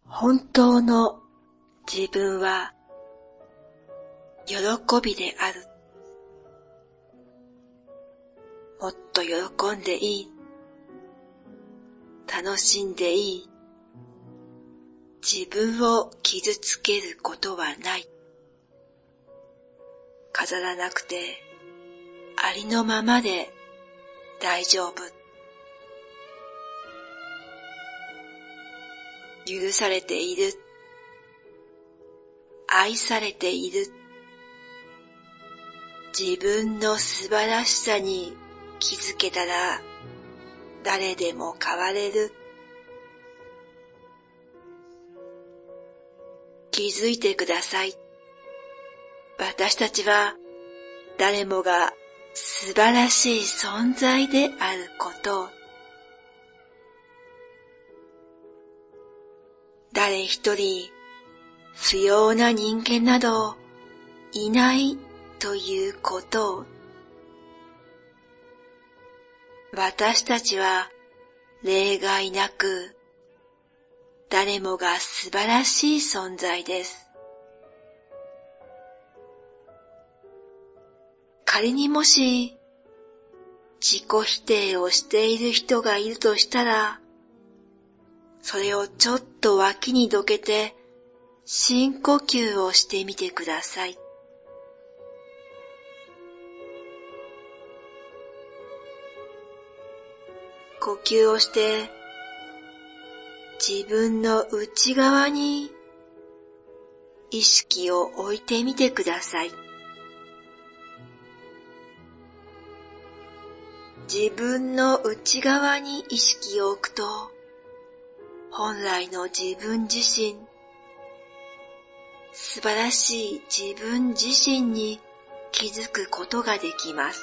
本当の自分は喜びである。もっと喜んでいい。楽しんでいい。自分を傷つけることはない。飾らなくてありのままで大丈夫。許されている。愛されている。自分の素晴らしさに気づけたら誰でも変われる。気づいてください。私たちは誰もが素晴らしい存在であることを。誰一人不要な人間などいないということを。私たちは例外なく誰もが素晴らしい存在です。仮にもし自己否定をしている人がいるとしたら、それをちょっと脇にどけて深呼吸をしてみてください。呼吸をして自分の内側に意識を置いてみてください。自分の内側に意識を置くと、本来の自分自身、素晴らしい自分自身に気づくことができます。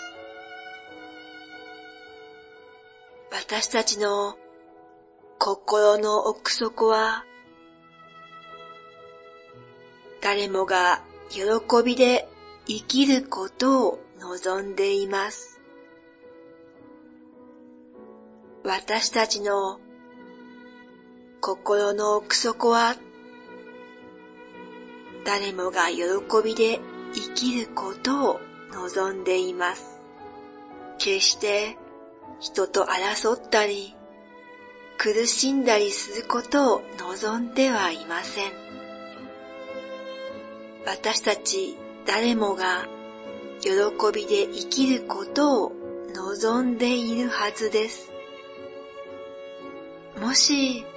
私たちの心の奥底は、誰もが喜びで生きることを望んでいます。私たちの心の奥底は、誰もが喜びで生きることを望んでいます。決して人と争ったり、苦しんだりすることを望んではいません。私たち誰もが喜びで生きることを望んでいるはずです。もし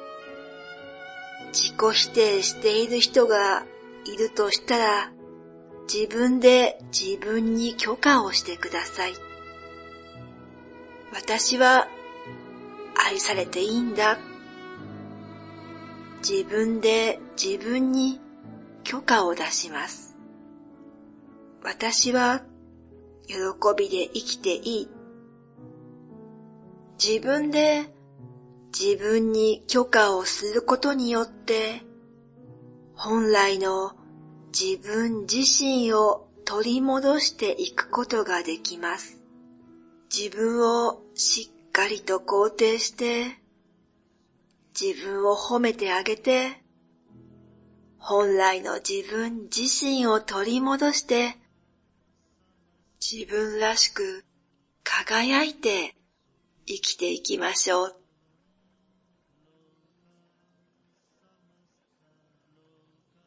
自己否定している人がいるとしたら、自分で自分に許可をしてください。私は愛されていいんだ。自分で自分に許可を出します。私は喜びで生きていい。自分で自分に許可をすることによって、本来の自分自身を取り戻していくことができます。自分をしっかりと肯定して、自分を褒めてあげて、本来の自分自身を取り戻して、自分らしく輝いて生きていきましょう。